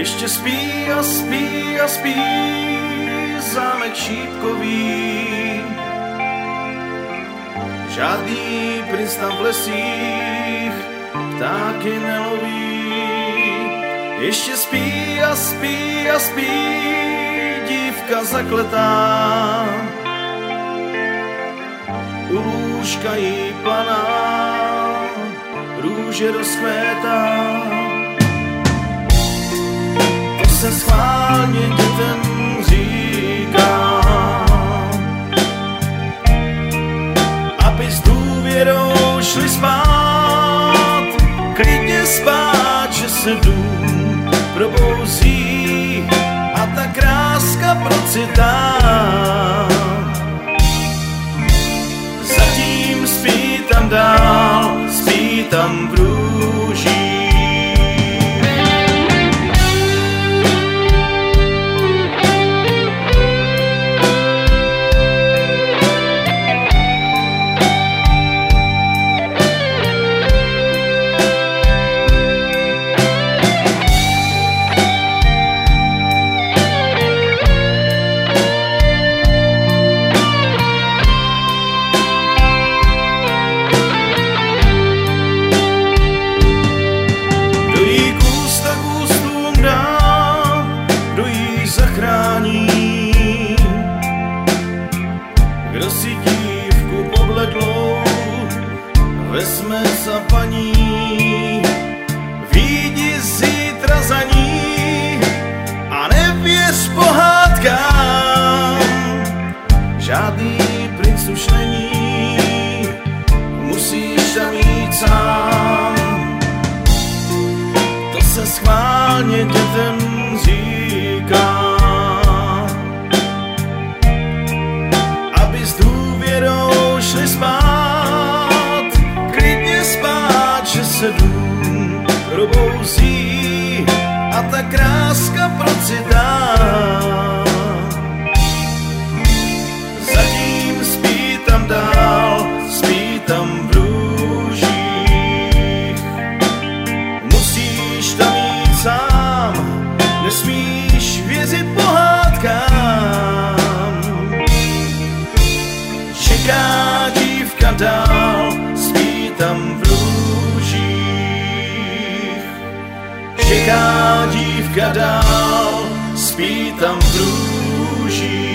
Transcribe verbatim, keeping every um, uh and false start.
ještě spí a spí a spí zámek šípkový. Žádný princ tam v lesích ptáky neloví. Ještě spí a spí a spí dívka zakletá. U lůžka jí planá růže rozkvétá. To se schválně dětem říká, aby s důvěrou šli spát, klidně spát, že se dům probouzí a ta kráska procitá. Zatím spí tam dál, spí tam v růžích. Kdo si dívku pobledlou vezme za paní, vyjdi zítra za ní a nevěř pohádkám. Žádný princ už není, musíš tam jít sám. To se schválně dětem říká, s důvěrou šli spát, klidně spát, že se dům probouzí a ta kráska procitá. Zatím spí tam dál, spí tam v růžích. Musíš tam jít sám, nesmíš věřit pohádkám. Čeká dívka dál, spí tam v růžích. Čeká dívka dál, spí tam v růžích.